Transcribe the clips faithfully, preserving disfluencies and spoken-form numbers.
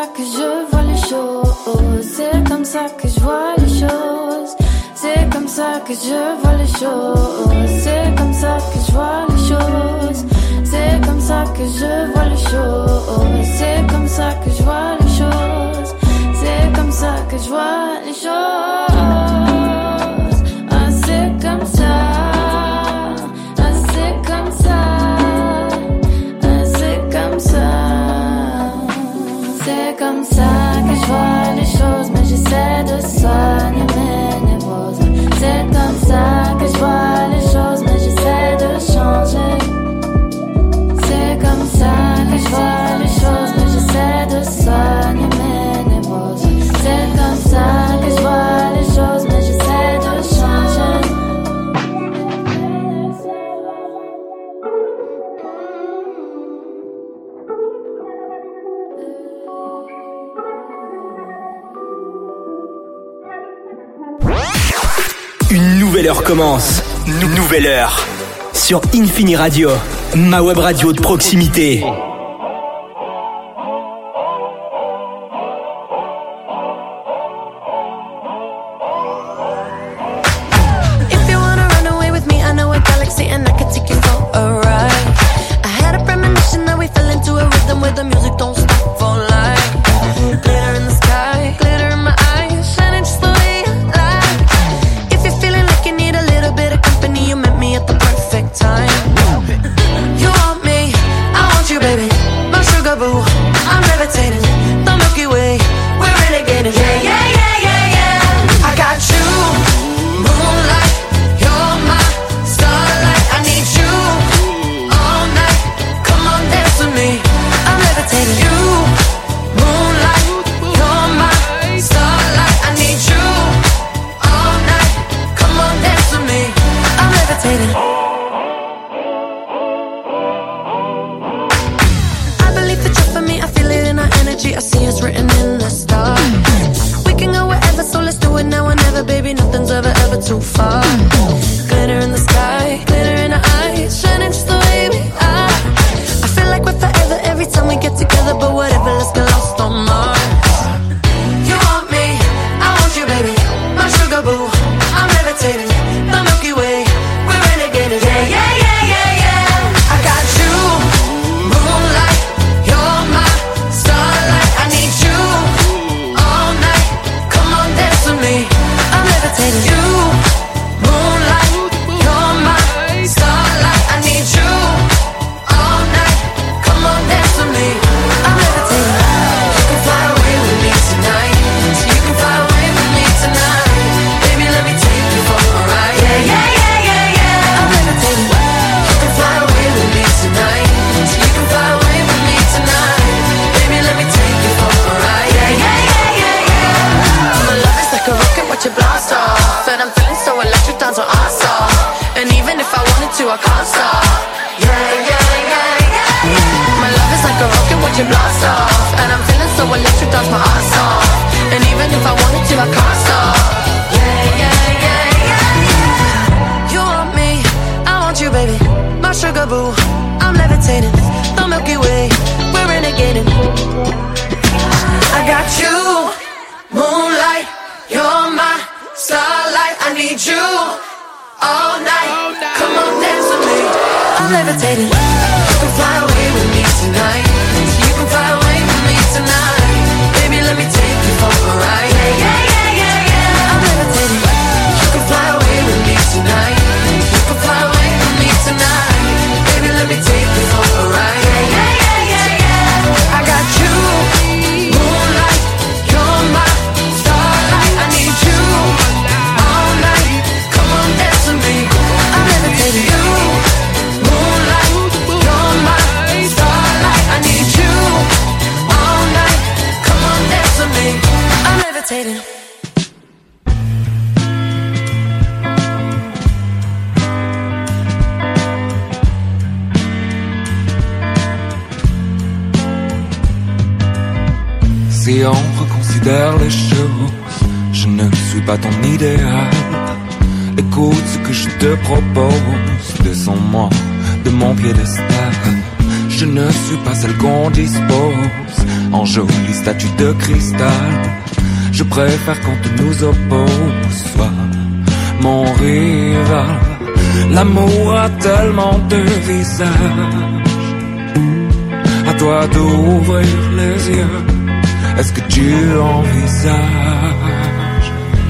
que je vois les choses. C'est comme ça que je vois les choses. C'est comme ça que je vois les choses. C'est comme ça que je vois les choses. C'est comme ça que je vois les choses. C'est comme ça que je vois les choses. C'est comme ça que je vois les choses. Ah, c'est comme ça. Ah, c'est comme ça. Ah, c'est comme ça. C'est comme ça que je vois les choses, mais j'essaie de soigner mes névroses. C'est comme ça que je vois les choses, mais j'essaie de changer. C'est comme ça que je vois les choses, mais j'essaie de soigner mes névroses. C'est comme ça que je vois les choses, mais j'essaie de changer. Une nouvelle heure commence. Une nouvelle heure. Sur Infini Radio, ma web radio de proximité. If you wanna run away with me, I know a galaxy and I can take you for a ride. I had a premonition that we fell into a rhythm where the music don't stop for life. Glitter in the sky, glitter in my eyes, shining just the way I like. If you're feeling like you need a little bit of company, you met me at the perfect time. You want me, I want you, baby. My sugar boo, I'm levitating. The Milky Way, we're renegading. Yeah, yeah, yeah, yeah, yeah. I got you, moonlight. You're my starlight. I need you all night. Come on, dance with me. I'm levitating. You, moonlight. You're my starlight. I need you all night. Come on, dance with me. I'm levitating. I believe that you're for me. I feel it in our energy. I see it's written in the stars. We can go wherever, so let's do it now or never, baby. Nothing's ever, ever too far. Glitter in the sky, glitter in our eyes, shining just the way we are. I feel like we're forever every time we get together, but whatever, let's get lost on Mars. You want me, I want you, baby. My sugar boo, I'm levitating. The Milky Way, we're renegading. Yeah, yeah, yeah, yeah, yeah. I got you, moonlight. You're my starlight. I need you all night. Come on, dance with me. I'm levitating. You, moonlight. You're my starlight. I need you all night. Come on, dance with me. I'm levitating. You can fly away with me tonight. So you can fly away with me tonight. Baby, let me take you for a ride. Yeah, yeah, yeah, yeah, yeah. I'm levitating. You can fly away with me tonight. So you can fly away with me tonight. Baby, let me take you for a ride. Yeah, yeah, yeah, yeah, yeah. My love is like a rocket, watch it blast off. And I'm feeling so electric, dance on our song. And even if I wanted to, I can't stop. Yeah, yeah, yeah, yeah. My love is like a rocket, watch it blast off. And I'm feeling so electric, dance my ass off. And even if I wanted to, I can't stop. Yeah, yeah, yeah, yeah. You want me, I want you, baby. My sugar boo, I'm levitating. The Milky Way, we're renegading. I got you, moonlight. You're my starlight. I need you all night. Come on, dance with me. I'm levitating. You can fly away with me tonight. You can fly away with me tonight. Baby, let me take you for a ride. Yeah, yeah, yeah, yeah, yeah. I'm levitating. You can fly away with me tonight. You can fly away with me tonight. Baby, let me take you for a ride. Yeah, yeah, yeah, yeah, yeah. I got you, moonlight. You're my starlight. I need you all night. Come on, dance with me. I'm levitating. You, moonlight. You're my starlight. I need you all night. Come on, dance with me. I'm levitating. Si on reconsidère les choses, je ne suis pas ton idéal. Écoute ce que je te propose, descends-moi de mon piédestal. je ne suis pas celle qu'on dispose en jolie statue de cristal. Je préfère quand on nous oppose soit mon rival. L'amour a tellement de visages, à toi d'ouvrir les yeux. Est-ce que tu envisages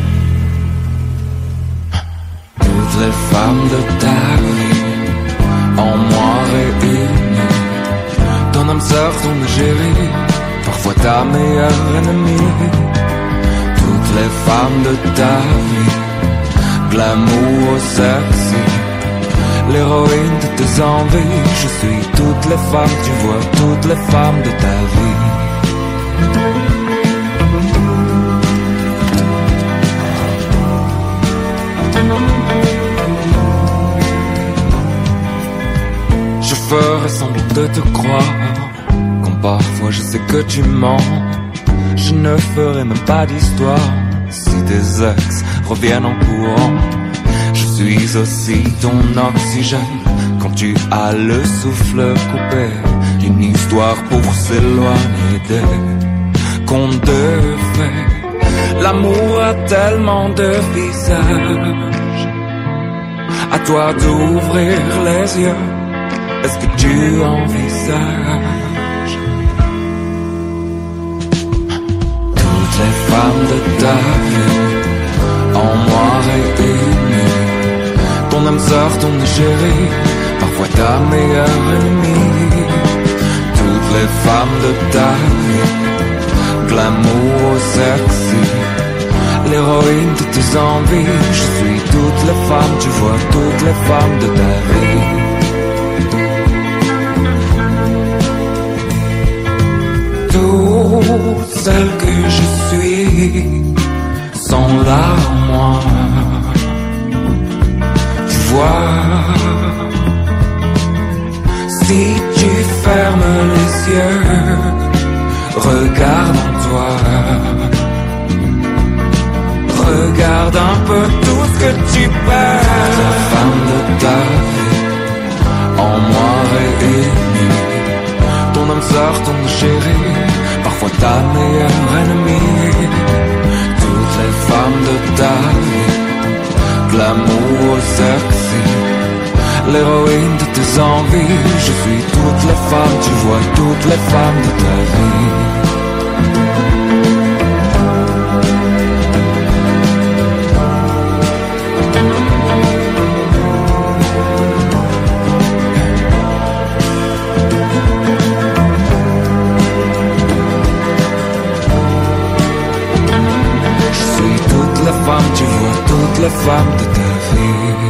toutes les femmes de ta vie en moi réunies, ton âme sœur, ton égérie, parfois ta meilleure ennemie. Toutes les femmes de ta vie, glamour sexy, l'héroïne de tes envies. Je suis toutes les femmes, tu vois, toutes les femmes de ta vie. Je ferai semblant de te croire, quand parfois je sais que tu mens. Je ne ferai même pas d'histoire si tes ex reviennent en courant. Je suis aussi ton oxygène quand tu as le souffle coupé. Une histoire pour s'éloigner des contes de fées. L'amour a tellement de visages, à toi d'ouvrir les yeux. Est-ce que tu envisages toutes les femmes de ta vie en moi réunies, ton âme sœur, ton égérie, parfois ta meilleure ennemie. Toutes les femmes de ta vie, glamour sexy, l'héroïne de tes envies. Je suis toutes les femmes, tu vois, toutes les femmes de ta vie. Toutes celles que je suis sont là en moi. Tu vois, si tu fermes les yeux, regarde en toi. Regarde un peu tout ce que tu perds. La femme de ta vie, en moi réunie, ton âme sœur, ton chéri, parfois ta meilleure ennemie. Toutes les femmes de ta vie, glamour sexy, l'héroïne de tes envies. Je suis toutes les femmes, tu vois, toutes les femmes de ta vie. Tu vois toutes les femmes de ta vie.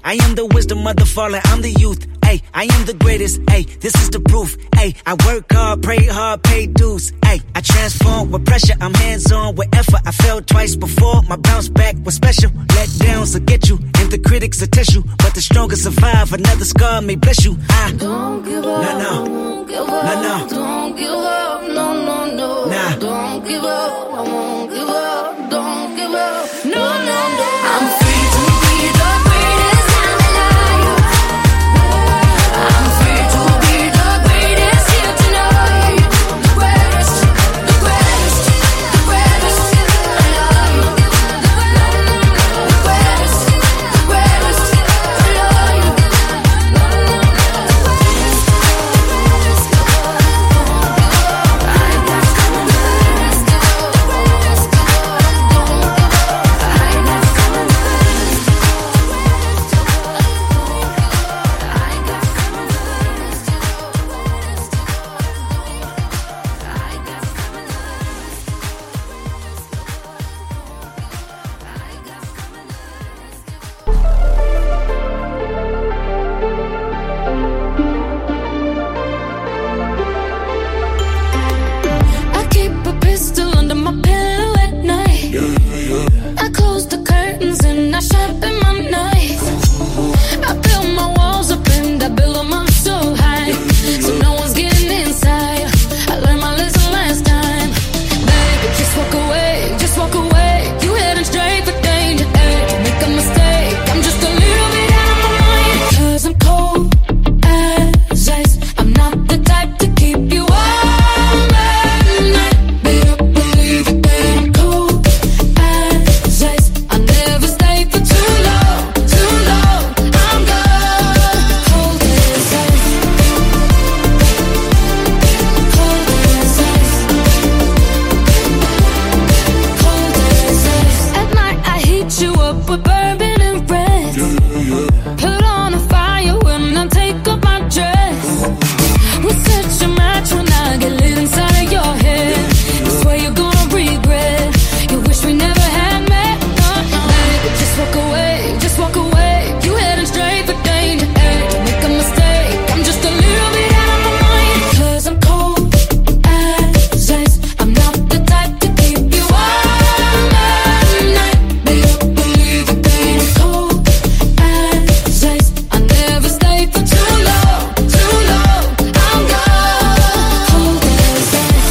I am the wisdom of the fallen, I'm the youth. Ay, I am the greatest. Ay, this is the proof. Ay, I work hard, pray hard, pay dues. Ay, I transform with pressure, I'm hands-on with effort. I failed twice before, my bounce back was special. Let downs will get you, and the critics will test you. But the strongest survive, another scar may bless you. I don't give up, no, no, won't give up, no, no, don't give up, no, no, no, nah. Don't give up, I won't give up, don't give up, no, no, no. I'm free to be the greatest I'm alive. I'm free to be the greatest here tonight. The greatest, the greatest, the greatest alive. The greatest, the greatest alive. I keep a pistol under my pillow at night. I close the curtains and I sharpen my knife. I build my walls up and I build them up so high, so no one's getting inside. I learned my lesson last time. Baby, just walk away, just walk away. You heading straight for danger. Hey, don't make a mistake, I'm just a little bit out of my mind. Cause I'm cold as ice. I'm not the type to keep you warm at night. Better believe it, that I'm cold as ice. I never stay for too long, too long. I'm gone, cold as ice. Cold as ice. Cold as ice. At night I heat you up with bourbon and red. Put on a fire when I take off my dress. We set your match when I get lit inside of your head. I swear you're gonna regret. You wish we never had met. Uh-uh. Baby, just walk away, just walk away. You heading straight for danger. Hey, don't make a mistake, I'm just a little bit out of my mind. Cause I'm cold as ice. I'm not the type to keep you warm at night. Better believe it, baby, cold as ice. I never stay for too long, too long. I'm gone, cold as ice.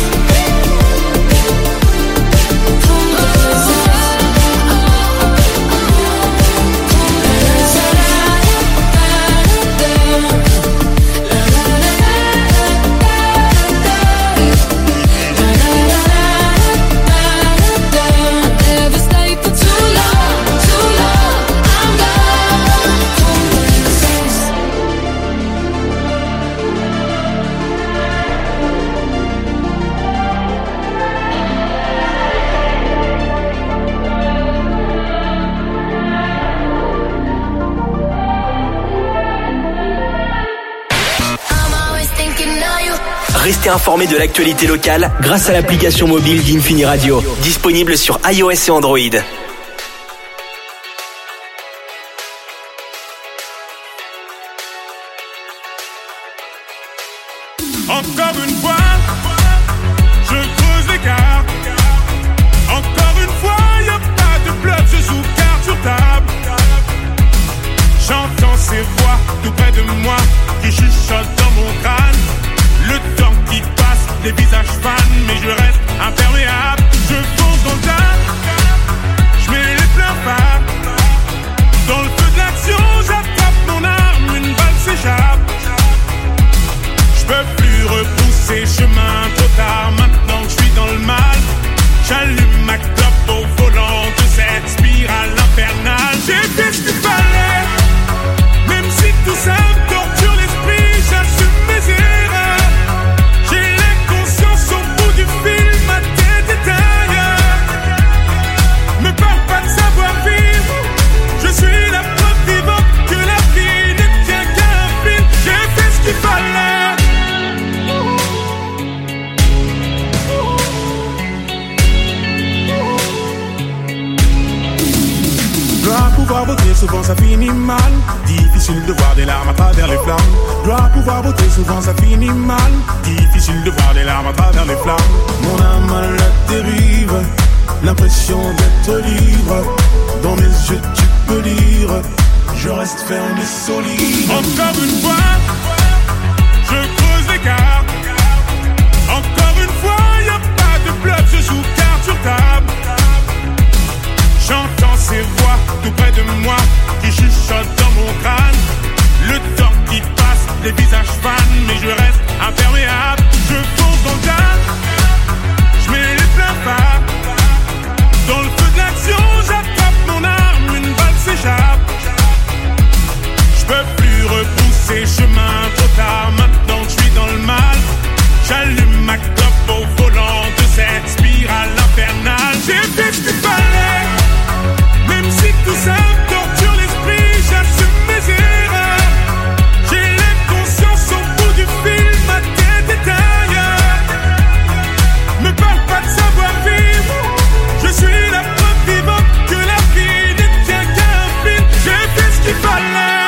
Cold as I never stay for too long, too long. I'm gone, cold as ice. I'm always thinking of you. Restez informés de l'actualité locale grâce à l'application mobile d'Infini Radio, disponible sur iOS et Android. Encore une fois, je creuse l'écart. Encore une fois, y a pas de bluff, je joue carte sur table. J'entends ces voix tout près de moi qui chuchotent dans mon crâne. Le temps qui passe, les visages fans, mais je reste imperméable. Je fonce dans le tas, je mets les pleins phares. Dans le feu de l'action, j'attrape mon arme, une balle s'échappe. Je peux plus repousser, souvent ça finit mal. Difficile de voir des larmes à travers les flammes. Dois pouvoir voter, souvent ça finit mal. Difficile de voir des larmes à travers les flammes. Mon âme à la dérive, l'impression d'être libre. Dans mes yeux tu peux lire, je reste ferme et solide. Encore une fois, je creuse l'écart. Encore une fois, y'a pas de bluff, je joue carte sur table. J'entends ces voix tout près de moi qui chuchotent dans mon crâne. Le temps qui passe, les visages fanent, mais je reste imperméable. Je fonce dans le tas, je mets les pleins phares. Dans le feu de l'action, j'attrape mon arme, une balle s'échappe. Je peux plus repousser chemin trop tard, maintenant que je suis dans le mal. J'allume ma clope au volant de cette spirale infernale. J'ai fait ce qu'il fallait, même si tout ça me torture l'esprit, j'assume mes erreurs. J'ai l'inconscience au bout du fil, ma tête est ailleurs. Me parle pas de savoir vivre, je suis la preuve vivante que la vie ne tient qu'à un fil. J'ai fait ce qu'il fallait.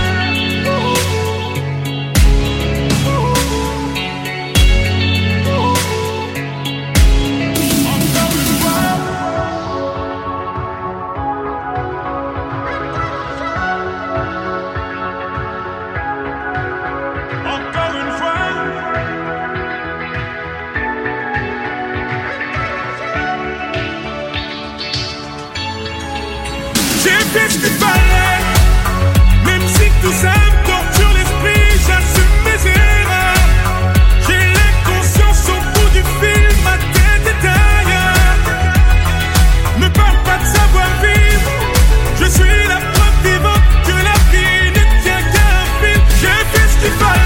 Qu'est-ce qu'il fallait, même si tout ça me torture l'esprit, j'assume mes erreurs. J'ai l'inconscience au bout du fil, ma tête est ailleurs. Me parle pas de savoir vivre, je suis la preuve vivante que la vie ne tient qu'à un fil. J'ai fait ce qu'il fallait.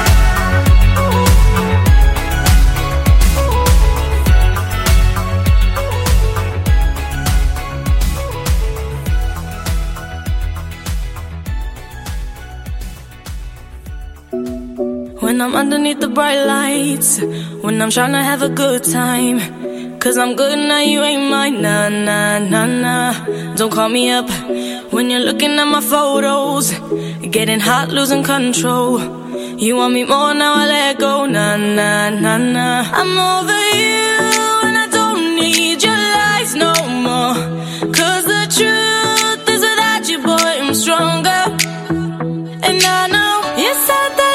When I'm underneath the bright lights, when I'm trying to have a good time, cause I'm good now, you ain't mine, nah, nah, nah, nah. Don't call me up when you're looking at my photos, getting hot, losing control. You want me more, now I let go, nah, nah, nah, nah. I'm over you and I don't need your lies no more, cause the truth is without you, boy, I'm stronger. And I know you said that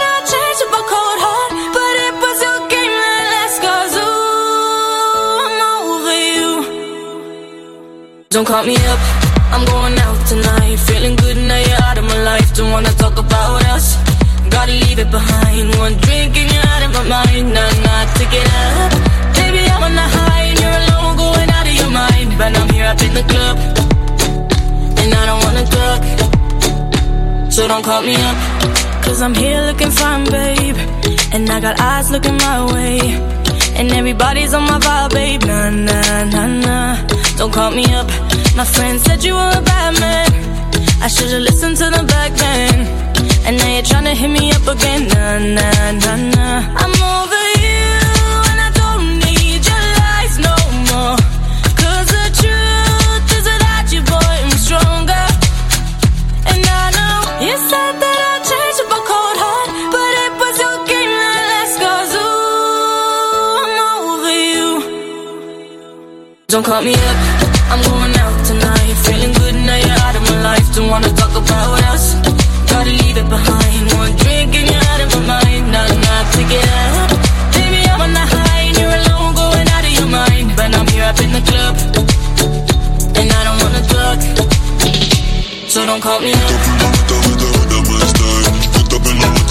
don't call me up, I'm going out tonight. Feeling good now you're out of my life. Don't wanna talk about us, gotta leave it behind. One drink and you're out of my mind. Nah, nah, take it up. Baby, I'm on the high and you're alone, going out of your mind. But I'm here up in the club, and I don't wanna talk. So don't call me up, cause I'm here looking fine, babe. And I got eyes looking my way, and everybody's on my vibe, babe. Nah, nah, nah, nah. Don't call me up. My friend said you were a bad man, I should've listened to the back then. And now you're tryna hit me up again. Nah, nah, nah, nah. I'm over you and I don't need your lies no more, cause the truth is without you, boy, I'm stronger. And I know you said that I'd change up a cold heart, but it was your game that last, cause ooh, I'm over you. Don't call me up, I'm going out tonight. Feeling good now you're out of my life. Don't wanna talk about us, gotta leave it behind. One drink and you're out of my mind. Nah, nah, take it up. Baby, I'm on the high and you're alone, going out of your mind. But I'm here up in the club, and I don't wanna talk. So don't call me up. Don't call me up.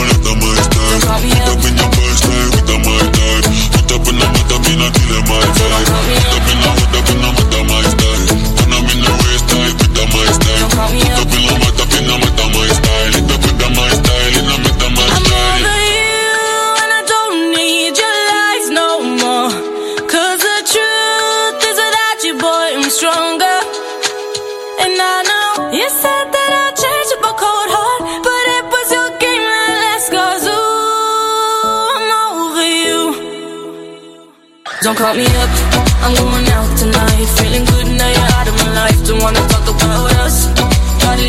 Don't call me up, I'm going out tonight. Feeling good now you're out of my life. Don't wanna talk about us, gotta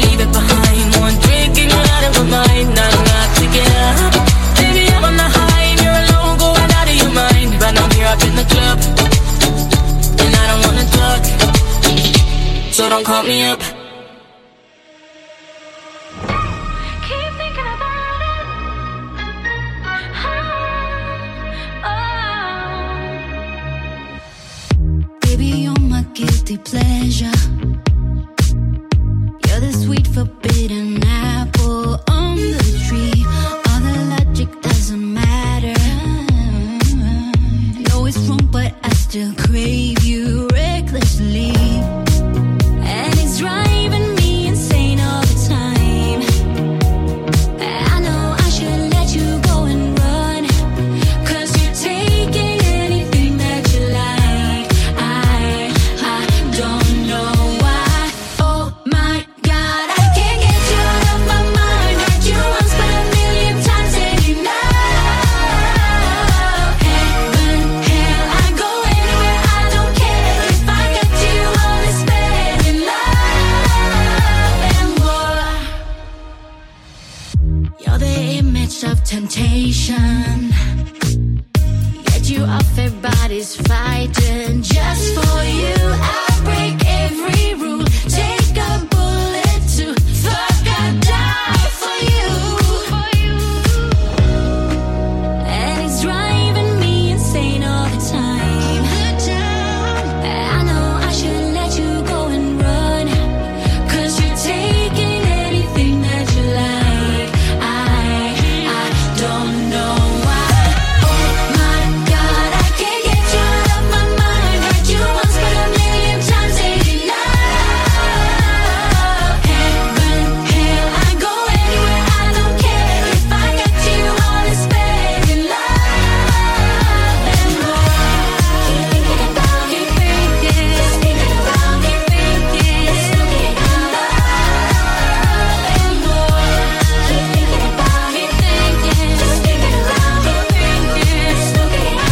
of temptation. Yet you offer bodies fighting just for you. I break every rule, take a bullet to fuck, I die for you. And it's driving me insane all the time. I know I should let you go and run, 'cause you're taking anything that you like. I, I don't know why. Oh my God, I can't get you out of my mind. Heard you once, but a million times eighty-nine. Heaven, hell, I go anywhere, I don't care. If I got you, all is fair in love and more. Keep thinking about, keep thinking, just thinking about, keep thinking, just looking at love and more. Keep thinking about, keep thinking, just thinking about, keep thinking, just looking at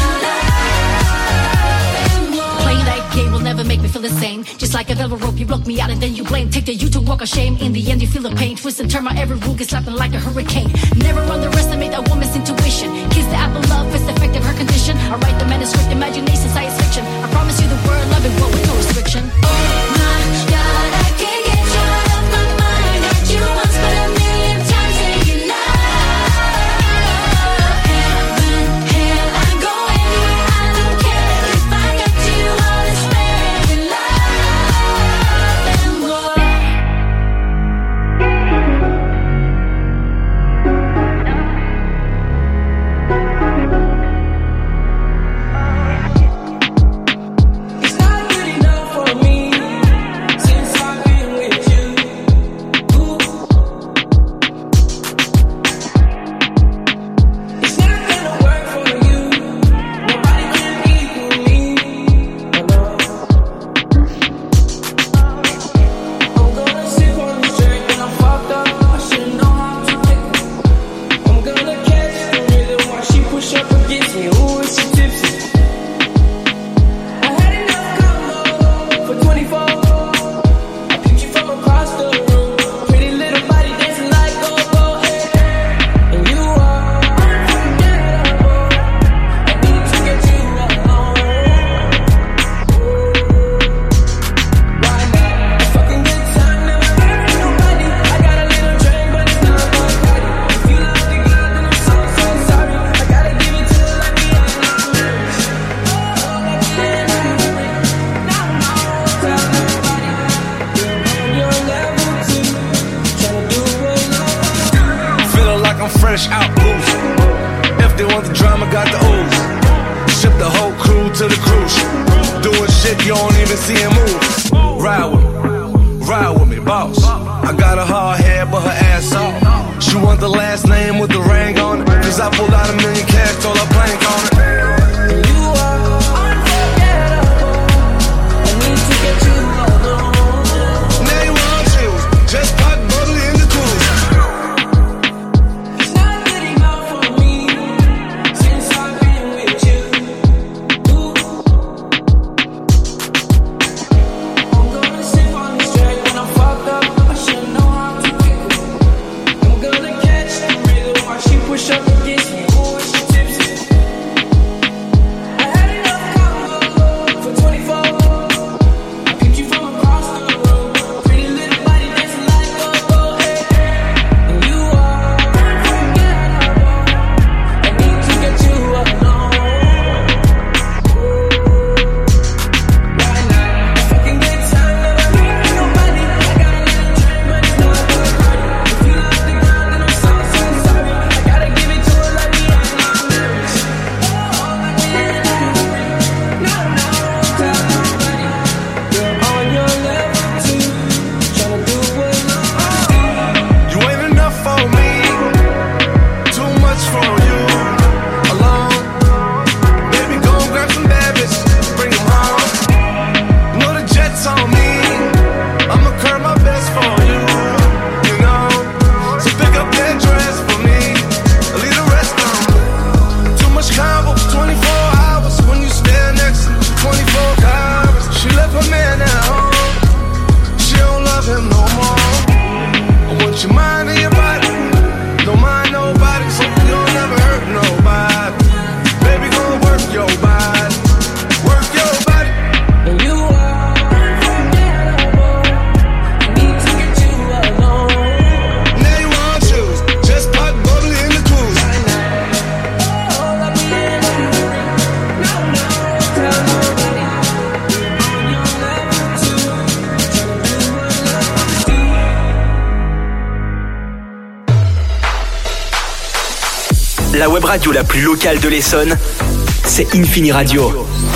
love and more. Playing that game will never make me feel the same. Just like a velvet rope, you block me out and then you blame. Take the you to walk of shame. In the end, you feel the pain. Twist and turn, my every rule gets slapping like a hurricane. Never underestimate that woman's intuition. Kiss the apple love, it's effective, her condition. I write the manuscript, imagination, science fiction. I promise you the word, love it, well, with no restriction. Oh my God, I can't get you out of my mind. Heard you once, but a million times eighty-nine. Heaven, hell, I go anywhere, I don't care. If I got you, all is fair in love and more. It's not good enough for me since I've been with you. Ooh. It's not gonna work for you. Nobody can equal me. Oh no. I'm gonna sip on this drink when I'm fucked up. I should know how to take it. I'm gonna catch the rhythm while she push up against me. Ooh, is she tipsy? I had enough combo for twenty-four. I picked you from across the room. Pretty little body dancing like go-go, hey. And you are unforgettable. I need to get you alone. Why not? A fucking good time, never hurt nobody. I got a little drink, but it's not my body. If you love the girl, then I'm so, so sorry. I gotta give it to her like the end of the race. Oh, like the end of the race. Now I'm all tell nobody. You're on your level too. Tryna do what love. Feeling like I'm fresh out oozing. If they want the drama, got the ooze. Ship the whole crew to the cruise. Doing shit you don't even see him move. Ride with me, ride with me, boss. I got a hard head, but her ass off. She want the last name with the ring on it. 'Cause I pulled out a million cash, told her blank on it. And you are unforgettable. I need to get you alone. Now you want chills, just pop bubbly in the cruise. It's not good enough for me since I've been with you. Ooh. I'm gonna sip on this drink when I'm fucked up. I should know how to pick it. I'm gonna catch the rhythm while she push up against me. Ooh, is she tipsy? La web radio la plus locale de l'Essonne, c'est Infini Radio.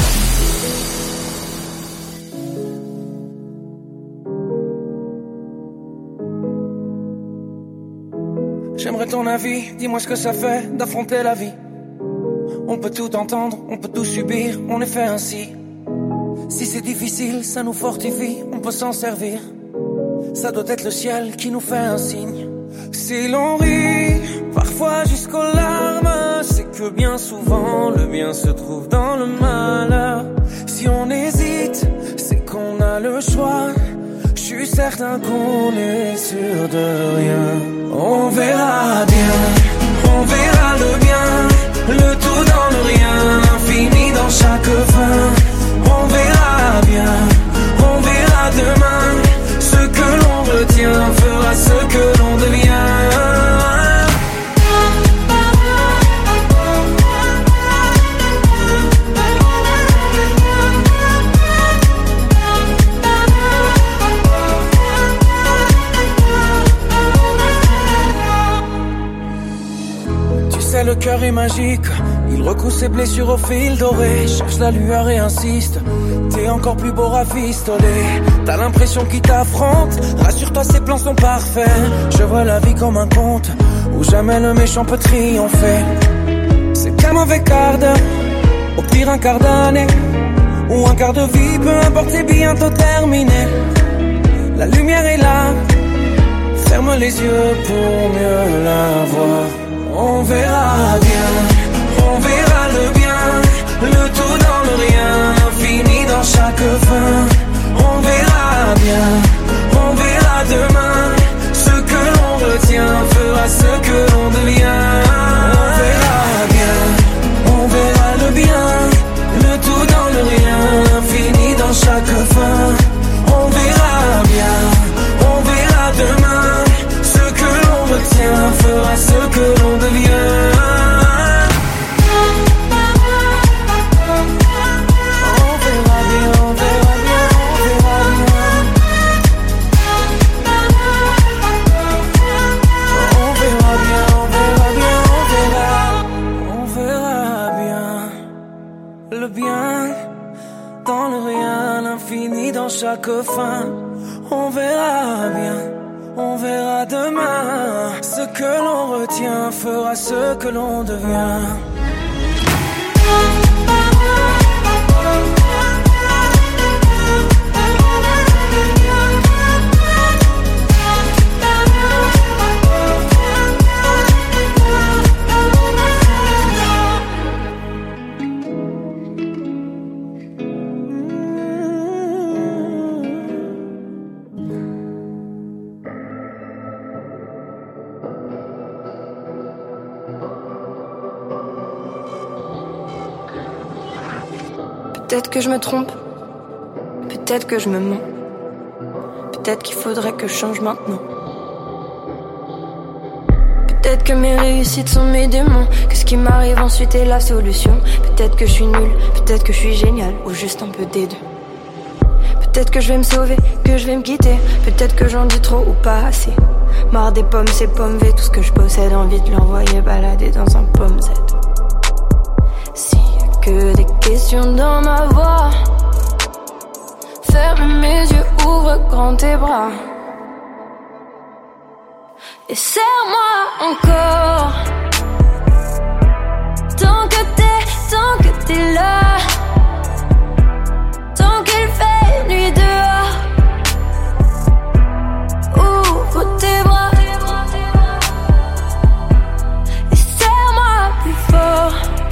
J'aimerais ton avis, dis-moi ce que ça fait d'affronter la vie. On peut tout entendre, on peut tout subir, on est fait ainsi. Si c'est difficile, ça nous fortifie, on peut s'en servir. Ça doit être le ciel qui nous fait un signe. Si l'on rit, parfois jusqu'aux larmes, c'est que bien souvent le bien se trouve dans le malheur. Si on hésite, c'est qu'on a le choix. Je suis certain qu'on est sûr de rien. On verra bien, on verra le bien, le tout dans le rien, l'infini dans chaque fin. On verra bien, on verra demain. Ce que l'on retient fera ce que l'on devient. Le cœur est magique, il recoue ses blessures au fil doré. Cherche la lueur et insiste, t'es encore plus beau rafistolé. T'as l'impression qu'il t'affronte, rassure-toi ses plans sont parfaits. Je vois la vie comme un conte, où jamais le méchant peut triompher. C'est qu'un mauvais quart d'heure, au pire un quart d'année, ou un quart de vie, peu importe c'est bientôt terminé. La lumière est là, ferme les yeux pour mieux la voir. On verra bien, on verra le bien, le tout dans le rien, l'infini dans chaque fin. On verra bien, on verra demain, ce que l'on retient fera ce que l'on devient. On verra bien, on verra le bien, le tout dans le rien, l'infini dans chaque fin. On verra bien, on verra demain, ce que l'on retient fera ce que l'on devient. Chaque fin, on verra bien, on verra demain. Ce que l'on retient fera ce que l'on devient. Peut-être que je me trompe, peut-être que je me mens, peut-être qu'il faudrait que je change maintenant. Peut-être que mes réussites sont mes démons, que ce qui m'arrive ensuite est la solution. Peut-être que je suis nulle, peut-être que je suis génial, ou juste un peu des deux. Peut-être que je vais me sauver, que je vais me quitter, peut-être que j'en dis trop ou pas assez. Marre des pommes, ces pommes V, tout ce que je possède, envie de l'envoyer balader dans un pomme Z. Que des questions dans ma voix. Ferme mes yeux, ouvre grand tes bras. Et serre-moi encore. Tant que t'es, tant que t'es là. Tant qu'il fait nuit dehors. Ouvre tes bras. Et serre-moi plus fort.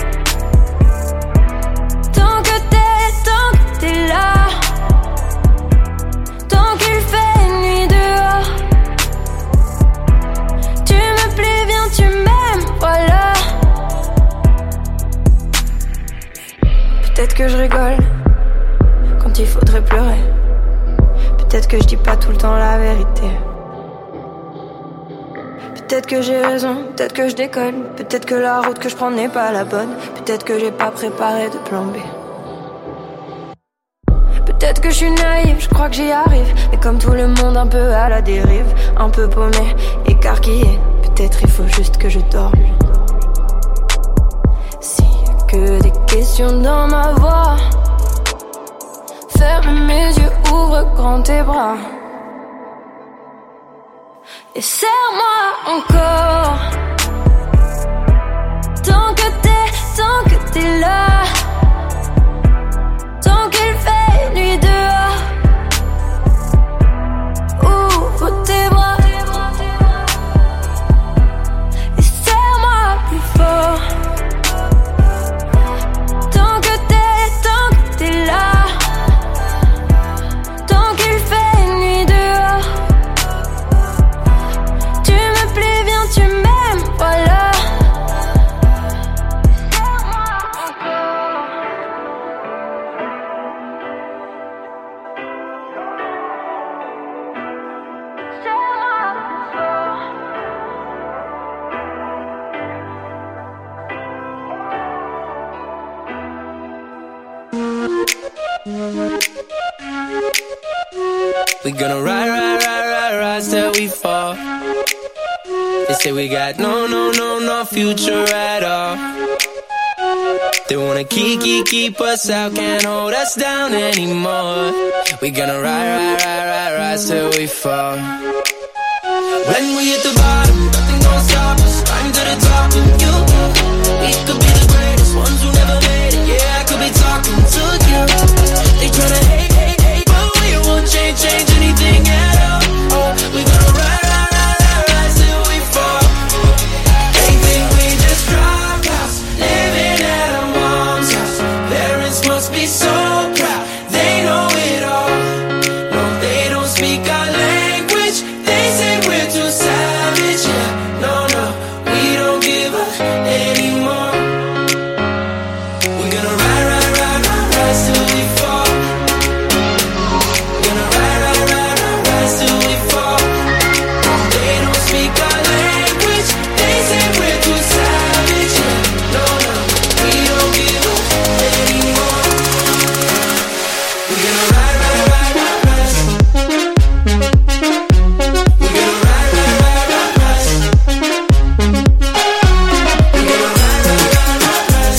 Peut-être que je rigole quand il faudrait pleurer. Peut-être que je dis pas tout le temps la vérité. Peut-être que j'ai raison, peut-être que je déconne. Peut-être que la route que je prends n'est pas la bonne. Peut-être que j'ai pas préparé de plan B. Peut-être que je suis naïve, je crois que j'y arrive. Mais comme tout le monde un peu à la dérive, un peu paumé, écarquillé. Peut-être il faut juste que je dorme. que des questions dans ma voix. Ferme mes yeux, ouvre grand tes bras. Et serre-moi encore. Tant que t'es, tant que t'es là. Tant qu'il fait nuit dehors. Ouvre tes bras. Et serre-moi plus fort. Tant que t'es, tant que t'es là. Tant qu'il fait nuit dehors. Tu me plais bien, tu m'aimes, voilà. We gonna ride, ride, ride, ride, ride till we fall. They say we got no, no, no, no future at all. They wanna keep, keep, keep us out, can't hold us down anymore. We gonna ride, ride, ride, ride, ride till we fall. When we hit the bottom, nothing gonna stop us. Climb to the top with you. We could be the greatest ones who never made it. Yeah, I could be talking to you. They tryna hate, hate, hate, but we won't change, change anything at all. Oh, we gonna ride, ride, ride, ride, ride till we fall. They think we just drop house, living at our mom's house. Parents must be so proud, they know it all. No, they don't speak our language. They say we're too savage. Yeah, no, no, we don't give up anymore. We're gonna ride, ride, ride, ride, ride till we fall. Gonna ride, ride, ride, ride, ride till we fall. They don't speak our language. They say we're too savage. Yeah, no, no, we don't give up anymore. We're gonna ride, ride, ride, ride, ride. We're gonna ride, ride, ride, ride, ride. We're gonna ride, ride, ride, ride, ride.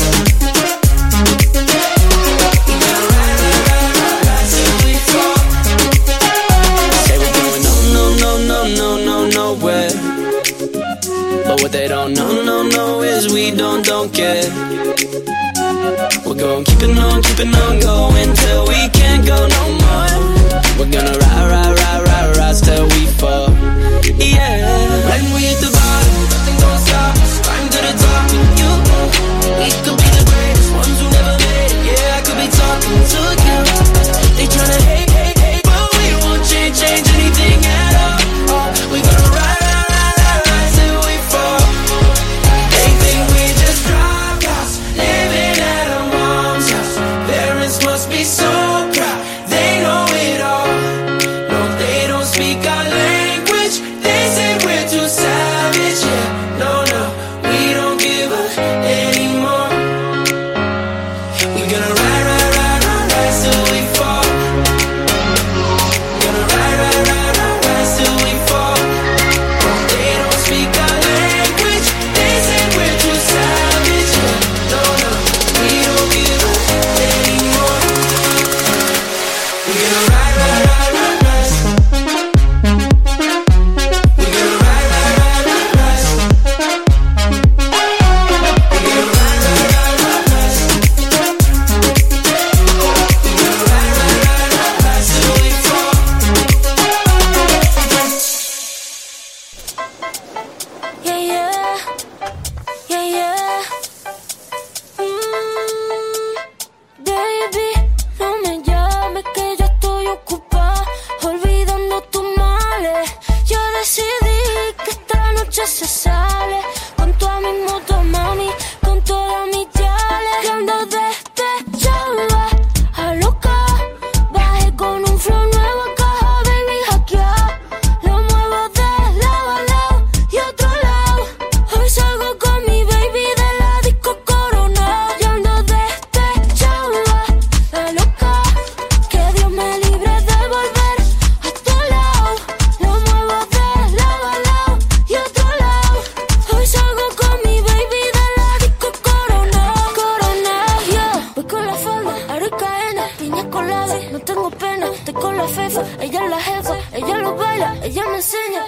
We're gonna ride, ride, ride, ride, ride till we fall. Say we're going no, no, no, no, no, no, nowhere. But what they don't know, no, no, is we don't, don't care. We're going keeping on, keeping on going till we can't go no more. We're gonna ride, ride, ride, ride, ride till we fall. Yeah. When we hit the bottom, nothing gonna stop us. Climb to the top with you. We could be the greatest ones who never made it. Yeah, I could be talking to you. They tryna hate, hate, hate, but we won't change, change anything at all. Oh, we gonna ride, ride, ride, ride, ride till we fall. They think we just drop house, living at our mom's house. Parents must be so proud, they know it all. No, they don't speak our language. They say we're too savage. Yeah, no, no, we don't give up anymore. We're gonna ride, ride, ride, ride, ride till we fall. Gonna ride, ride, ride, ride, ride till we fall. They don't speak our language. They say we're too savage. Yeah, no, no, we don't give up anymore. We're gonna ride, ride, ride, ride, ride. We're gonna ride, ride, ride, ride, ride. We're gonna ride, ride, ride, ride, ride. We're gonna ride, ride, ride, ride, ride till we fall. Yeah, yeah, yeah, yeah. Mm, baby, no me llames que yo estoy ocupada, olvidando tus males. Yo decidí que esta noche se sale con todas mis motos, mami, con todas mis yales. Y ando despechada, a loca, bajé con un flow nuevo a caja, baby, hackeado. Lo muevo de lado a lado y otro lado.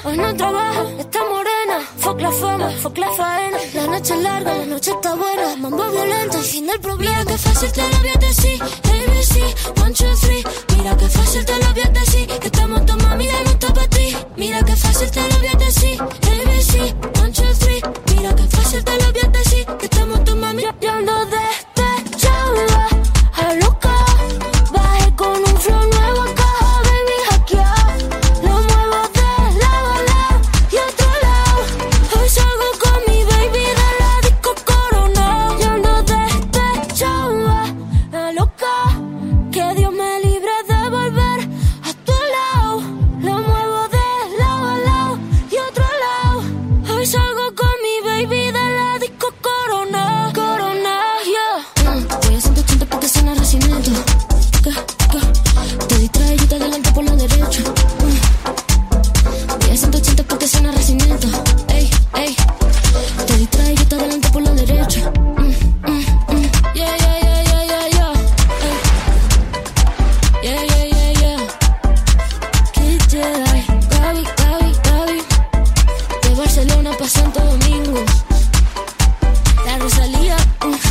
hoy no trabaja, está morena. Fuck la fama, fuck la faena. La noche es larga, la noche está buena. Mambo violento, el fin del problema. Mira que fácil te lo voy a decir. A B C, one, two, three. Mira que fácil te lo voy a decir. Que estamos tu mami, ya no está pa' ti. Mira que fácil te lo voy a decir. A B C, one, two, three. Mira que fácil te lo voy a decir. Que estamos tu mami, ya ando despechada. A loca, bajé con un flow nuevo acá. Baby, hackear. Lo muevo de lado a lado y otro lado. Hoy salgo con mi baby de la disco Corona. Ya ando despechada. A loca, que Dios me libre de volver a tu lado. Lo muevo de lado a lado y otro lado. Hoy salgo con mi baby de la disco Corona. Corona, yeah. Mm, voy a ciento ochenta porque suena nacimiento. Que, que, te distrae y te adelanto por la derecha. Mm. Voy a ciento ochenta porque suena nacimiento. Ey, ey. Te distrae y te adelanto por la derecha. Mm, mm, mm. Yeah, yeah, yeah, yeah, yeah, yeah. Ey. Yeah, yeah, yeah, yeah. Kid Jedi. Gaby, Gaby, Gaby. De Barcelona pa' Santo Domingo. La Rosalía.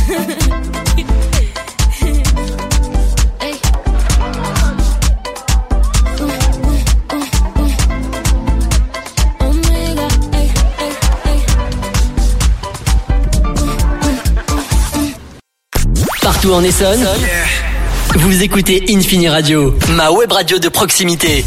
Ey. Omega, ey, ey, ey. Partout en Essonne, vous écoutez Infini Radio, ma web radio de proximité.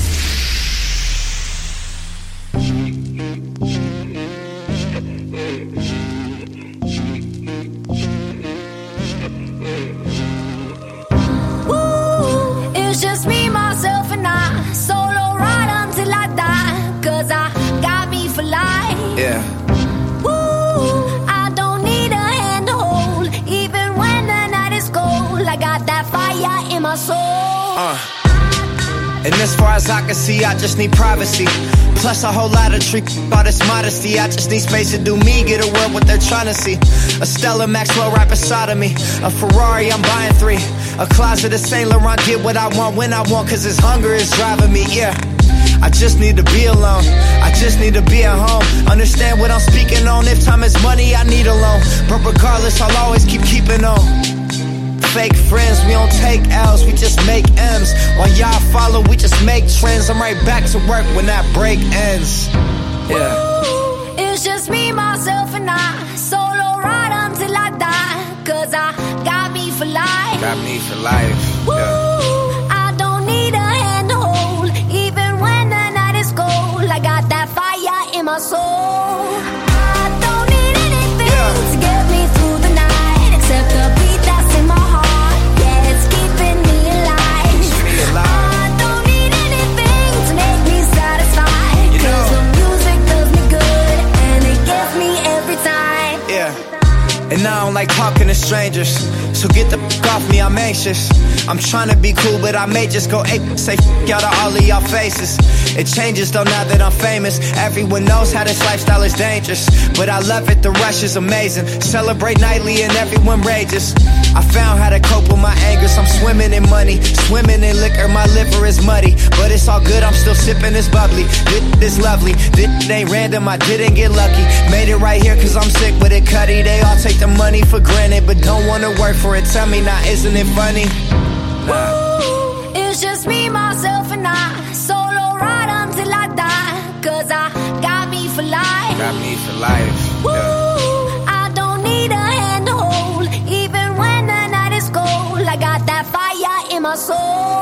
Ooh, it's just me, myself, and I. Solo ride until I die. Cause I got me for life. Yeah. Ooh, I don't need a hand to hold. Even when the night is cold, I got that fire in my soul. Uh. And as far as I can see, I just need privacy. Plus a whole lot of trick, all this modesty. I just need space to do me, get away what they're trying to see. A Stella Maxwell right beside of me. A Ferrari, I'm buying three. A closet of Saint Laurent, get what I want when I want. Cause this hunger is driving me, yeah. I just need to be alone. I just need to be at home. Understand what I'm speaking on. If time is money, I need a loan. But regardless, I'll always keep keeping on. Fake friends, we don't take L's, we just make M's. While y'all follow, we just make trends. I'm right back to work when that break ends. Yeah. Ooh, it's just me, myself, and I. Solo ride until I die. Cause I got me for life. Got me for life. Ooh, Yeah. I don't need a hand to hold. Even when the night is cold, I got that fire in my soul. I don't need anything Yeah. to get me through the night. Except the beat that's in my heart. Yeah, it's keeping me alive. Keep me alive. I don't need anything to make me satisfied. You know. Cause the music does me good. And it gets me every time. Yeah. And I don't like talking to strangers. So get the f off me, I'm anxious. I'm trying to be cool, but I may just go ape. Say f out of all of y'all faces. It changes though now that I'm famous. Everyone knows how this lifestyle is dangerous. But I love it, the rush is amazing. Celebrate nightly and everyone rages. I found how to cope with my anger, so I'm swimming in money. Swimming in liquor, my liver is muddy. But it's all good, I'm still sipping this bubbly. This is lovely, this ain't random, I didn't get lucky. Made it right here cause I'm sick with it, cutty. They all take the money for granted, but don't wanna work for it. Tell me now, isn't it funny? Nah. Ooh, it's just me, myself, and I. Solo ride until I die. Cause I got me for life. Got me for life. Yeah. Ooh, I don't need a hand to hold. Even when the night is cold, I got that fire in my soul.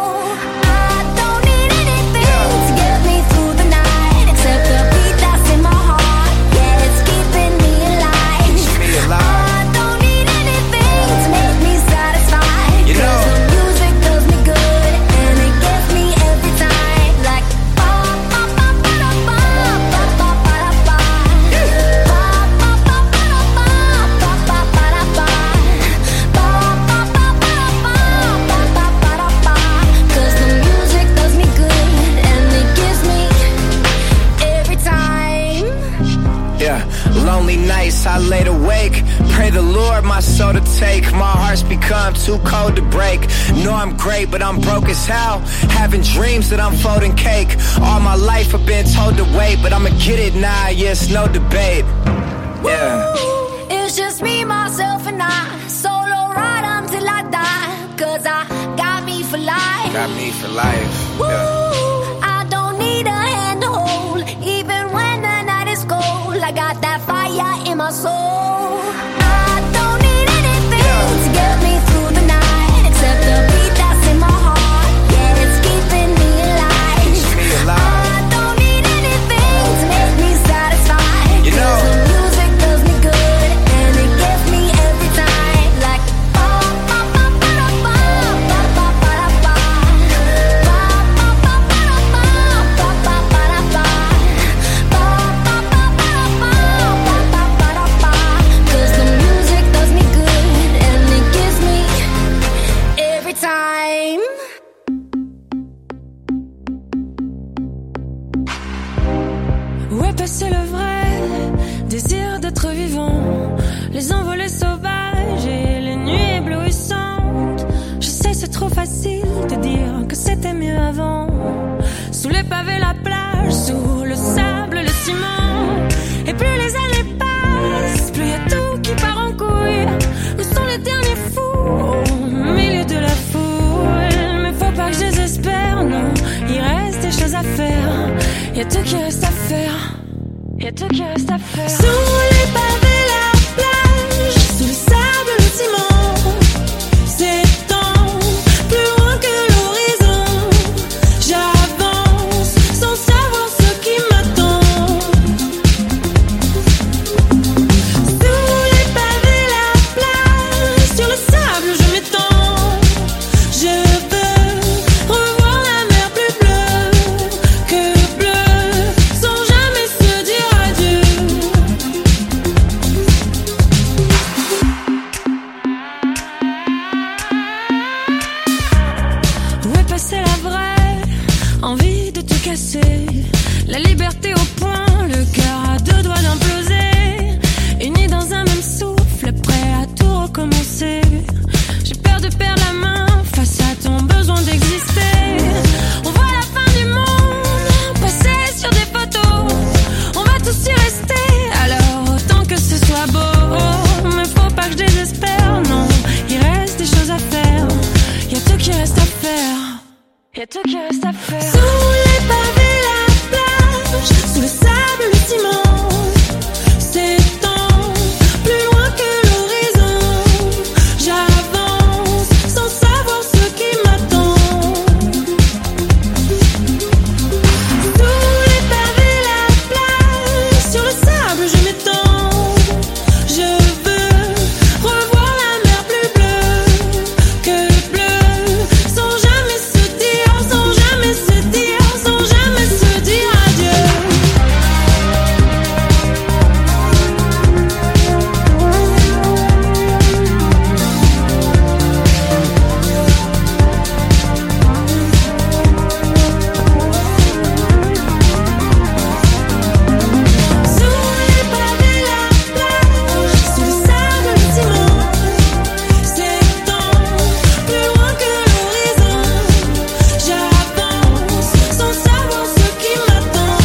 I don't need anything Yeah. to get me through the night. Except the beat that's in my heart. Yeah, it's keeping me alive. Keep me alive. I don't need anything to make me satisfied. You know. Cause the music does me good. And it gets me every time. Like, ba ba ba ba da ba, ba ba ba da ba. Ba ba ba ba da ba, ba ba ba da ba. Ba ba ba ba da ba, ba ba ba da ba. Cause the lonely nights I laid awake. Pray the Lord my soul to take. My heart's become too cold to break. Know I'm great, but I'm broke as hell. Having dreams that I'm folding cake. All my life I've been told to wait, but I'ma get it now, yeah, it's no debate. Yeah. It's just me, myself, and I. Solo ride until I die. Cause I got me for life. Got me for life. Woo, yeah. I don't need a hand to hold. Even when the night is cold, I got that fire in my soul. I don't need anything yeah. to get me through the night, except the beat that's in my heart. Yeah, it's keeping me alive. Keeps me alive. I don't need anything to make me satisfied. You know. The music does me good, and it gets me every time. Like ba ba ba ba da ba, ba ba ba da ba, ba ba ba ba da ba, ba ba ba da ba, ba ba ba ba da ba, ba ba ba da ba. 'Cause the music does me good, and it gives me every time. Où est passé le vrai désir d'être vivant? Les envolées sauvages et les nuits éblouissantes. Je sais, c'est trop facile de dire que c'était mieux avant. Sous les pavés, la plage, sous le sable, le ciment. Et plus les années passent, plus y a tout qui part en couille. Nous sommes les derniers fous au milieu de la foule. Mais faut pas que je désespère, non. Il reste des choses à faire. Y a tout qui reste à faire. Y'a tout qui reste à faire. Sous les pavés, la plage, sous le sable, le ciment. S'étend plus loin que l'horizon. J'avance sans savoir ce qui m'attend. Sous les pavés, la plage, sur le sable, je m'étends. Je veux revoir la mer plus bleue que bleue, sans jamais se dire adieu. Où est passée la vraie envie de tout casser? La liberté au point, le cœur à deux doigts d'imploser. Unis dans un même souffle, prêt à tout recommencer. J'ai peur de perdre la main face à ton besoin d'exister. On voit la fin du monde passer sur des photos. On va tous y rester, alors autant que ce soit beau. Mais faut pas que je désespère, non. Il reste des choses à faire. Y'a tout qui reste à faire. Y'a tout qui reste à faire. Sous les pavés, la plage, sous le sable, le ciment. S'étend plus loin que l'horizon. J'avance sans savoir ce qui m'attend. Sous les pavés, la plage, sur le sable, je m'étends. Je veux revoir la mer plus bleue que bleue, sans jamais se dire, sans jamais se dire, sans jamais se dire adieu. Sous les pavés, la plage, sous le sable, le ciment. S'étend plus loin que l'horizon. J'avance sans savoir ce qui m'attend.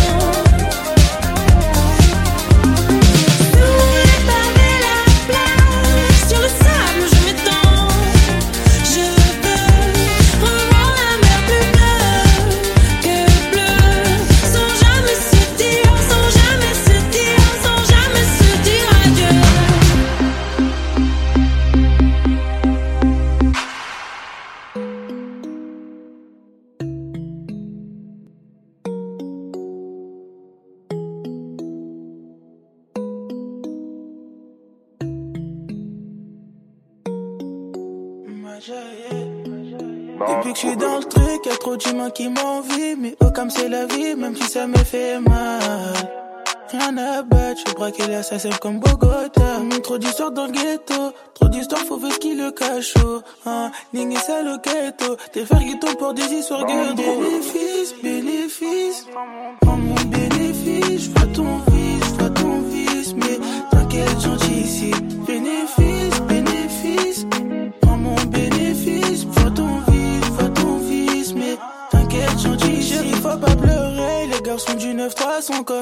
Sous les pavés, la plage, sur le sable, je m'étends. Je veux revoir la mer plus bleue que bleue, sans jamais se dire, sans jamais se dire, sans jamais se dire adieu. Depuis que je suis dans le truc, y'a trop d'humains qui m'envient. Mais oh, comme c'est la vie, même si ça me fait mal. Rien à battre, je braquer l'assassin comme Bogota. Hum, trop d'histoires dans le ghetto, trop d'histoires, faut voir ce qui le cache. Hein, Ning et ça le ghetto, t'es faire ghetto pour des histoires ghetto. Bénéfice, bénéfice, prends mon bénéfice, je vois ton vice, je vois ton vice. Mais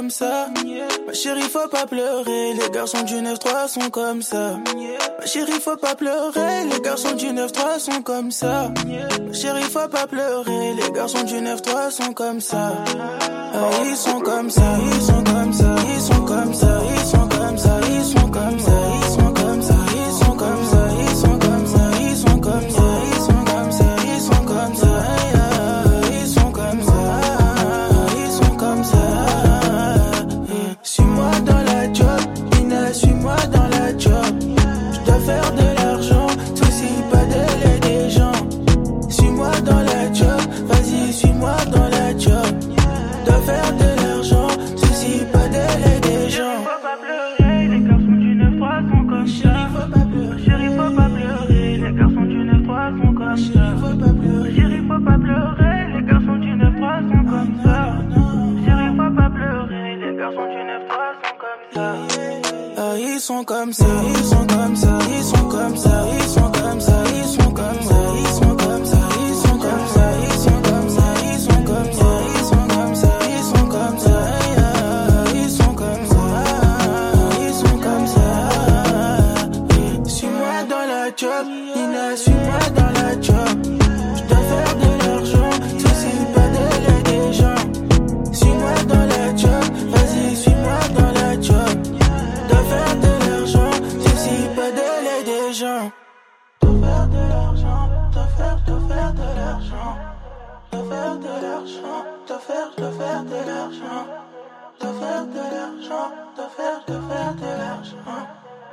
comme ça. Ma chérie, faut pas pleurer, les garçons du neuf trois sont comme ça. Ma chérie, faut pas pleurer, les garçons du neuf trois sont comme ça. Ma chérie, faut pas pleurer, les garçons du neuf trois sont comme ça. Ah, ils sont comme ça, ils sont comme ça, ils sont comme ça, ils sont comme ça, ils sont comme ça, ils sont comme ça, ils sont comme ça, ils sont comme ça, ils sont comme ça, ils sont comme ça, ils sont comme ça, ils sont comme ça, ils sont comme ça. Suis-moi dans la job, Ina, suis-moi dans la job. Je dois faire de l'argent, soucie pas de l'aide des gens. Suis-moi dans la job, vas-y, suis-moi dans la job. De faire de l'argent, soucie pas de l'aide des gens. Faut pas pleurer, les garçons du neuf trois sont comme ça. Faut pas pleurer, chérie, faut pas pleurer, les garçons du neuf trois sont comme ça. Faut pas pleurer, chérie, faut pas pleurer, les garçons du neuf trois sont comme ça. Chérie, faut pas pleurer, les garçons du neuf trois sont comme ça. Ah, ils sont comme ça, ils sont comme ça, ils sont comme ça, ils sont comme ça, ils sont comme ça, ils sont comme ça, ils sont comme ça, ils sont comme ça, ils sont comme ça, ils sont comme ça, ils sont comme ça, ils sont comme ça, ils sont comme ça. Suis-moi dans la job, Nina, suis-moi dans la job. Je dois faire de l'argent, soucie pas de l'aide des gens. Suis-moi dans la job, vas-y, suis-moi dans la job. De faire de l'argent, soucie pas de l'aide des gens. De faire de l'argent, de faire, de faire de l'argent. De faire de l'argent, de faire, de faire de l'argent. De faire de l'argent, de faire, de faire de l'argent.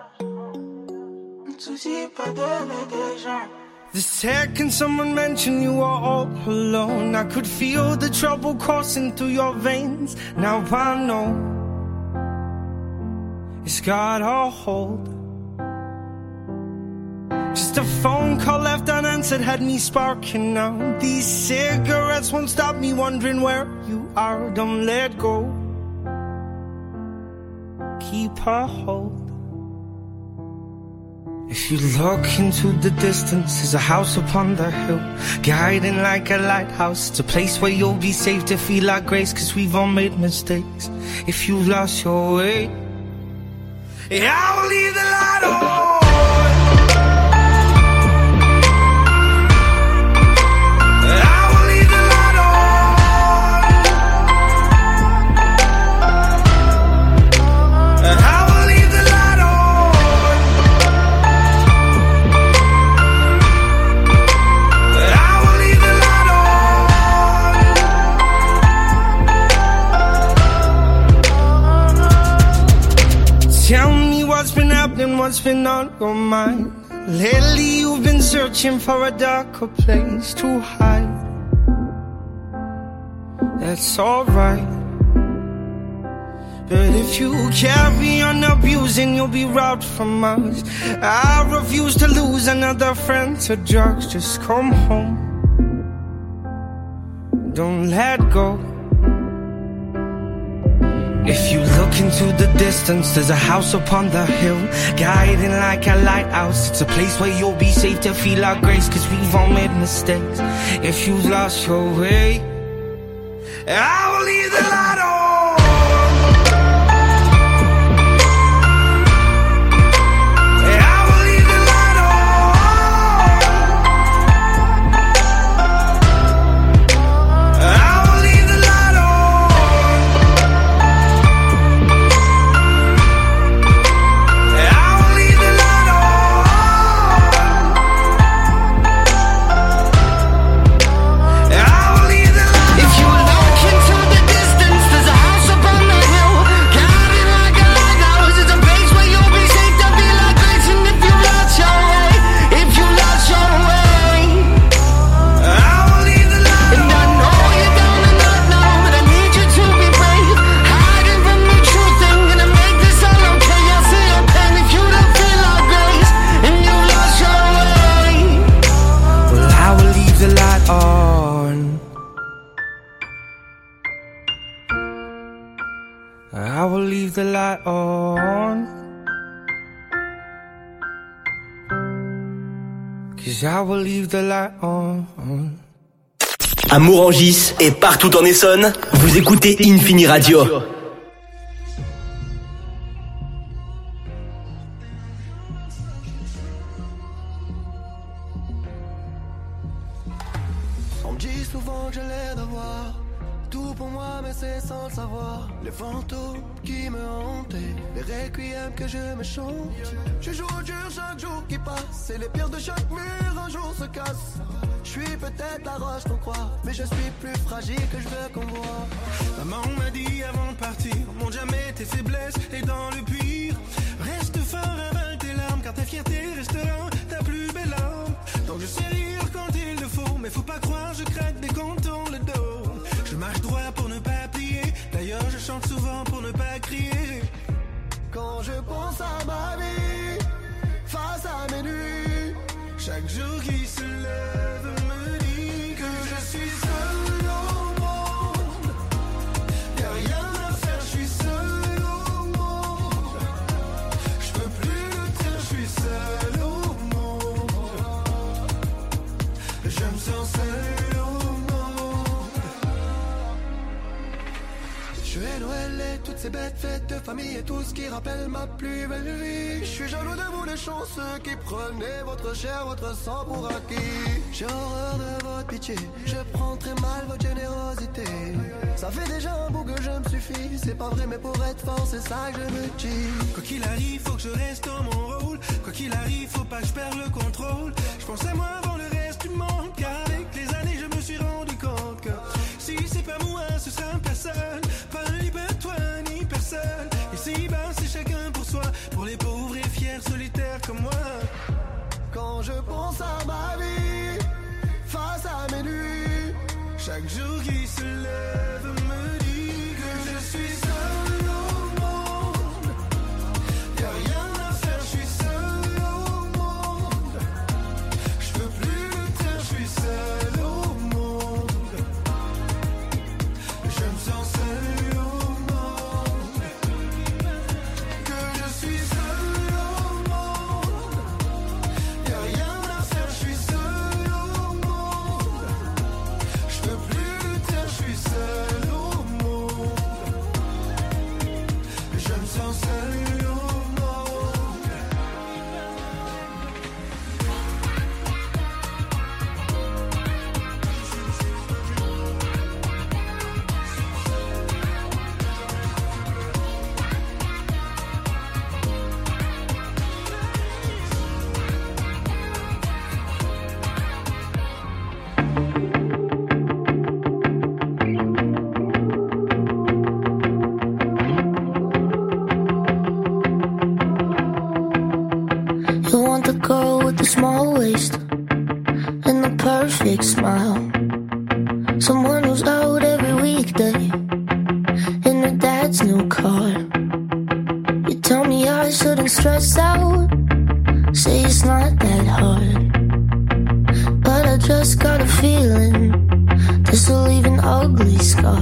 Soucie pas de l'aide des gens. The second someone mentioned you were all alone, I could feel the trouble coursing through your veins. Now I know it's got a hold. Just a phone call left unanswered had me sparking now. These cigarettes won't stop me wondering where you are. Don't let go, keep a hold. If you look into the distance, there's a house upon the hill, guiding like a lighthouse. It's a place where you'll be safe to feel our grace, cause we've all made mistakes. If you've lost your way, yeah, I will leave the light on. Tell me what's been happening, what's been on your mind. Lately you've been searching for a darker place to hide. That's alright, but if you carry on abusing, you'll be robbed from us. I refuse to lose another friend to drugs. Just come home, don't let go. If you look into the distance, there's a house upon the hill, guiding like a lighthouse. It's a place where you'll be safe to feel our grace, cause we've all made mistakes. If you've lost your way, I will leave the light on. I will leave the light on, cause I will leave the light on. À Morangis et partout en Essonne, vous écoutez Infini Radio. dit souvent que j'ai l'air d'avoir tout pour moi, mais c'est sans le savoir. Les fantômes qui me hantaient, les requiems que je me chante. Je joue au dur chaque jour qui passe, et les pierres de chaque mur un jour se cassent. Je suis peut-être la roche qu'on croit, mais je suis plus fragile que je veux qu'on voit. Maman m'a dit avant de partir, montre jamais tes faiblesses et dans le pire, reste fort, avale tes larmes, car ta fierté restera ta plus belle arme. Donc je sais rire quand il le faut, mais faut pas croire, je craque dès qu'on tourne le dos. Je marche droit pour ne pas plier, d'ailleurs je chante souvent pour ne pas crier. Quand je pense à ma vie, face à mes nuits, chaque jour qui se lève me dit que je suis seul au monde. Y'a rien à faire, je suis seul au monde. Je peux plus le dire, je suis seul au monde. Je me sens seul au monde. Je vais Noël et toutes ces bêtes fêtes de famille et tout ce qui rappelle ma plus belle vie. Je suis jaloux de vous les chanceux qui prenez votre chair, votre sang pour acquis. J'ai horreur de votre pitié, je prends très mal votre générosité. Ça fait déjà un bout que je me suffis, c'est pas vrai mais pour être fort c'est ça que je me dis. Quoi qu'il arrive, faut que je reste dans mon rôle. Quoi qu'il arrive, faut pas que je perde le contrôle. Je pense à moi avant le reste du monde, car avec les années je me suis rendu compte que si c'est pas moi, ce sera personne. Pas ni pas toi ni personne. Ici bas c'est chacun pour soi, pour les pauvres et fiers solitaires comme moi. Quand je pense à ma vie, face à mes nuits, chaque jour qui se lève me dit que je suis seul au monde. Y'a rien à faire, je suis seul au monde. Je peux plus le dire, je suis seul au monde. Je me sens seul au monde. Que je suis seul au monde. Y'a rien à faire, je suis seul au monde. Je peux plus le dire, je suis seul au monde. Je me sens seul au monde. You want the girl with the small waist and the perfect smile. Someone who's out every weekday in her dad's new car. You tell me I shouldn't stress out, say it's not that hard. But I just got a feeling this will leave an ugly scar.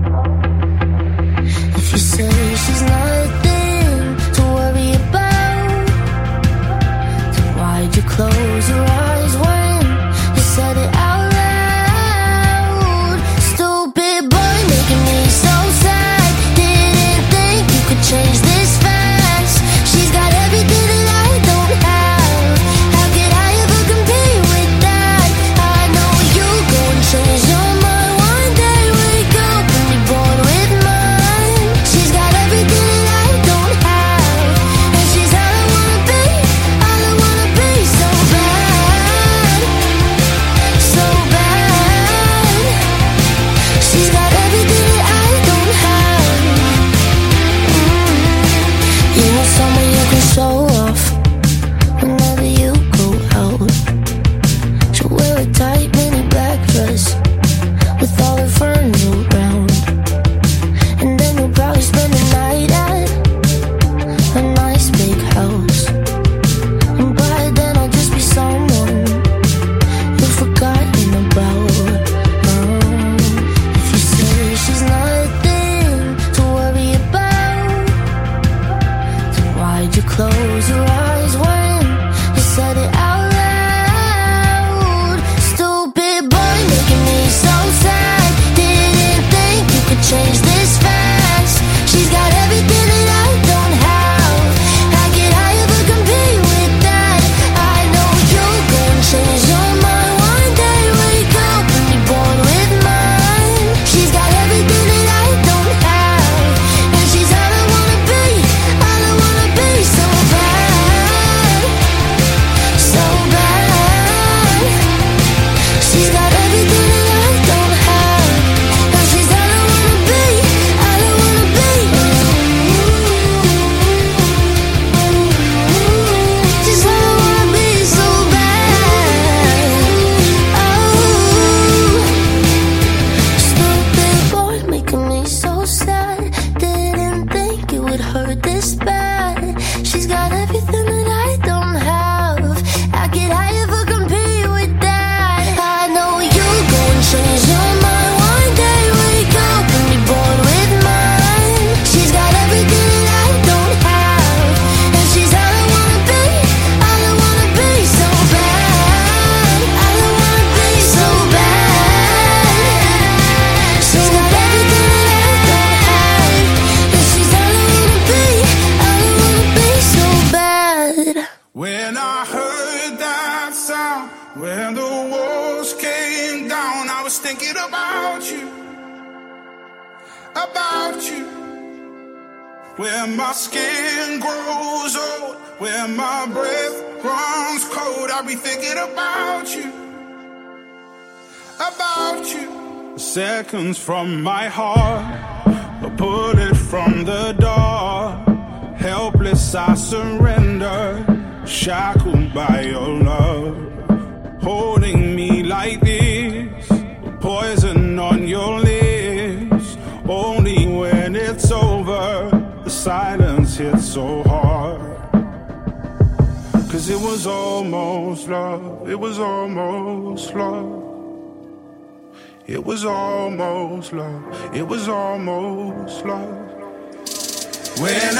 If you say she's nothing to worry about, why'd you close your eyes when you said it out loud? Stupid boy making me so sad. Didn't think you could change this fast. She's got everything that I don't have. How could I ever compete with that? I know you go and change your mind one day. Wake up and be born with mine. She's got everything that I don't have, and she's all I wanna be, all I wanna be so bad. thinking about you, about you. Where my skin grows old, where my breath runs cold, I'll be thinking about you, about you. Seconds from my heart, a bullet from the door. Helpless I surrender, shackled by your love. Holding me like this, poison on your lips. Only when it's over, the silence hits so hard. Cause it was almost love, it was almost love. It was almost love, it was almost love. When